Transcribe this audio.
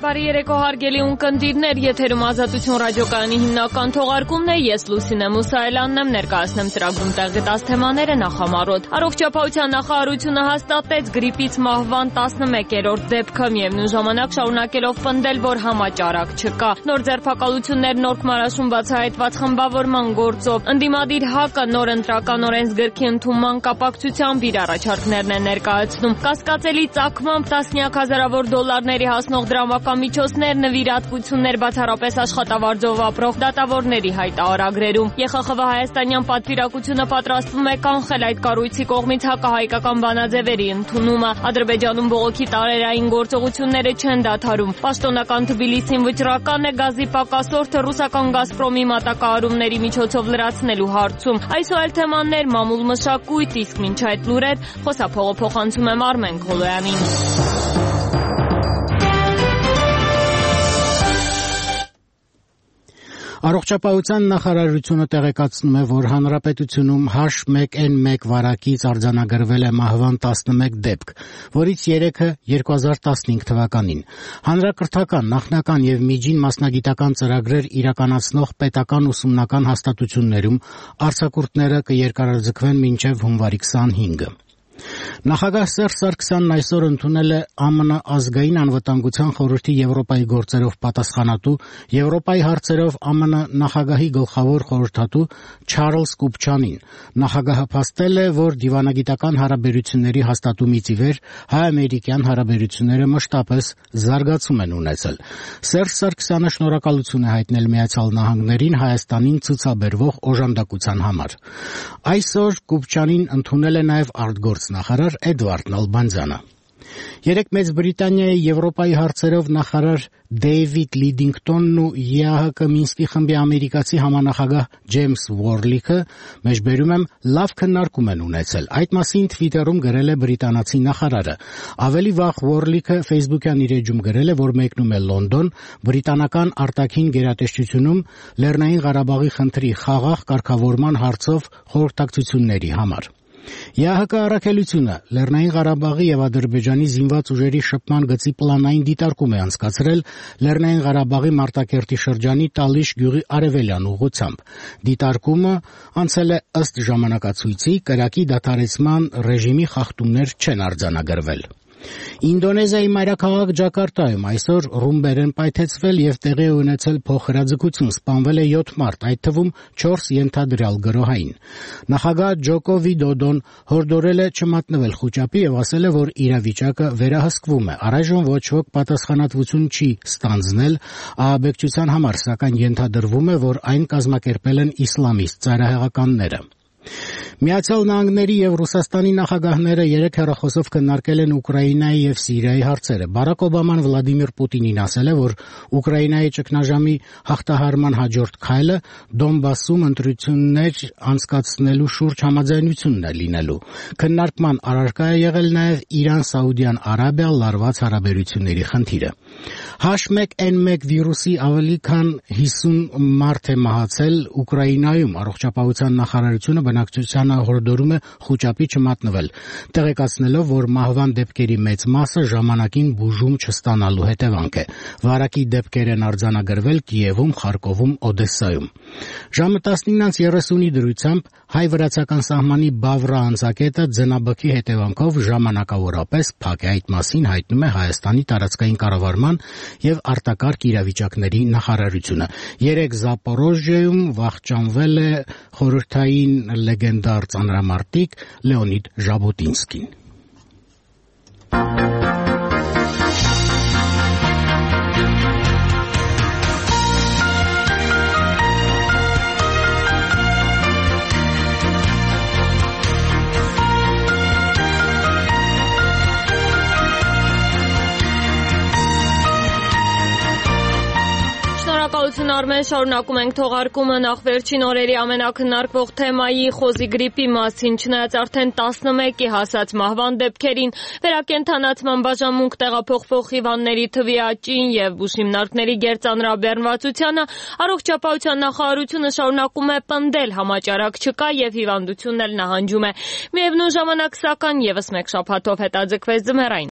Բարի երեկո հարգելի ունկնդիրներ, եթերում Ազատություն ռադիոկայանի հիմնական թողարկումն է, ես Լուսինե Մուսայելյանն եմ, ներկայացնեմ ծրագրում տեղի 10 թեմաները նախամարոտ։ Առողջապահության նախարարությունը հաստատեց գրիպից մահվան 11-րդ դեպքը, միևնույն ժամանակ շարունակելով պնդել, որ համաճարակ չկա։ Նոր ձերբակալություններ Նորք մարաշում բացահայտված խմբավորման գործով, ընդդիմադիր ՀԱԿ-ը նոր ընտրական օրենսգրքի ընդունման կապակցությամբ իր առաջարկներն է ներկայացնում։ Կասկածելի ծագմամբ տասնյակ հազարավոր դոլարների հասնող դրամական միջոցներ, նվիրատվություններ բացառապես աշխատավարձով ապրող դատավորների հայտարարագրերում։ ԵԽԽՎ հայաստանյան պատվիրակությունը պատրաստվում է կանխել այդ կառույցի կողմից հակահայկական բանաձևերի ընդունումը։ Ադրբեջանում բողոքի տարերային գործողությունները չեն դադարում։ Պաշտոնական Թբիլիսին վճռական է գազի պակասորդը ռուսական Գազպրոմի մատակարարումների միջոցով լրացնելու հարցում։ Այսօր այլ թեմաներ, մամուլ մշակույթ, իսկ մինչ այդ լուրեր խոսափողը փոխանցում եմ Արմեն Քոլոյանին։ Առողջապահության նախարարությունը տեղեկացնում է, որ հանրապետությունում H1N1 վարակից արձանագրվել է մահվան 11 դեպք, որից 3-ը 2015 թվականին։ Հանրակրթական, նախնական եւ միջին մասնագիտական ծրագրեր իրականացնող պետական ուսումնական հաստատություններում արձակուրդները կերկարաձգվեն մինչեւ հունվարի 25-ը։ Նախագահ Սերժ Սարգսյանն այսօր ընդունել է ԱՄՆ ազգային անվտանգության խորհրդի Եվրոպայի գործերով պատասխանատու, Եվրոպայի հարցերով ԱՄՆ նախագահի գլխավոր խորհրդատու Չարլզ Կուպչանին։ Նախագահը փաստել է, որ դիվանագիտական հարաբերությունների հաստատումից ի վեր հայ-ամերիկյան հարաբերությունները մշտապես զարգացում են ունեցել։ Սերժ Սարգսյանը շնորհակալություն է հայտնել Միացյալ Նահանգներին Հայաստանին ցուցաբերվող օժանդակության համար։ Այսօր Կուպչանին ընդունել է նաև արտգործնախարար Էդվարդ Նալբանդյանը։ Երեկ Մեծ Բրիտանիայի Եվրոպայի հարցերով նախարար Դեյվիդ Լիդինգտոնն ու ԵԱՀԿ Մինսկի խմբի ամերիկացի համանախագահ Ջեյմս Ուորլիքը մեջբերում եմ լավ քննարկում են ունեցել։ Այդ մասին Թվիտերում գրել է բրիտանացի նախարարը։ Ավելի վաղ Ուորլիքը Facebook-յան իր էջում գրել է, որ մեկնում է Լոնդոն բրիտանական արտաքին գերատեսչությունում Լեռնային Ղարաբաղի խնդրի խաղաղ կարգավորման հարցով խորհրդակցությունների համար։ ԵԱՀԿ առաքելությունը Լեռնային Ղարաբաղի եւ Ադրբեջանի զինված ուժերի շփման գծի պլանային դիտարկում է անցկացրել Լեռնային Ղարաբաղի Մարտակերտի շրջանի Տալիշ գյուղի արևելյան ուղղությամբ։ Դիտարկումը անցել է ըստ ժամանակացույցի, կրակի դադարեցման ռեժիմի խախտումներ չեն արձանագրվել։ Ինդոնեզիայի մայրաքաղաք Ջակարտայում այսօր ռումբեր են պայթեցվել եւ տեղի է ունեցել փոխհրաձգություն, սպանվել է 7 մարդ, այդ թվում 4 ենթադրյալ գրոհային։ Նախագահ Ջոկո Վիդոդոն հորդորել է չմատնվել խուճապի եւ ասել է, որ իրավիճակը վերահսկվում է։ Առայժմ ոչ ոք պատասխանատվություն չի ստանձնել ահաբեկչության համար, սակայն ենթադրվում է, որ այն կազմակերպել են իսլամիստ ծայրահեղականները։ Միացյալ Նահանգների եւ Ռուսաստանի նախագահները երեկ հեռախոսով քննարկել են Ուկրաինայի եւ Սիրիայի հարցերը։ Բարակ Օբաման Վլադիմիր Պուտինին ասել է, որ Ուկրաինայի ճգնաժամի հաղթահարման հաջորդ քայլը Դոնբասում ընտրություններ անցկացնելու շուրջ համաձայնությունն է լինելու։ Քննարկման առարկա է եղել նաեւ Իրան-Սաուդյան Արաբիա լարված հարաբերությունների խնդիրը։ H1N1 վիրուսի ավելի քան 50 մարդ է մահացել Ուկրաինայում։ Առողջապահության նախարարությունը բնակչությանը հորդորում է խուճապի չմատնվել, տեղեկացնելով, որ մահվան դեպքերի մեծ մասը ժամանակին բուժում չստանալու հետևանք է։ Վարակի դեպքեր են արձանագրվել Կիևում, Խարկովում, Օդեսայում։ Ժամը 19:30-ի դրությամբ հայ-վրացական սահմանի Բավրա անցակետը ձնաբքի հետևանքով ժամանակավորապես փակ է։ Այդ մասին հայտնում է Հայաստանի տարածքային կառավարման եւ արտակարգ իրավիճակների նախարարությունը։ Երեկ Զապորոժիայում վախճանվել է խորհրդային լեգենդար ծանրամարտիկ Լեոնիդ Ժաբոտինսկին։ Շնորհակալություն Արմեն, շարունակում ենք թողարկումը նախ վերջին օրերի ամենակննարկվող թեմայի խոզի գրիպի մասին, չնայած արդեն 11-ի հասած մահվան դեպքերին, վերակենդանացման բաժանմունք տեղափոխվող հիվանդների թվի աճին եւ բուժհիմնարկների գերծանրաբեռնվածությանը, առողջապահության նախարարությունը շարունակում է պնդել համաճարակ չկա եւ հիվանդությունն էլ նահանջում է։ Միևնույն ժամանակ, սակայն, եւս մեկ շաբաթով հետաձգվեց ձմեռային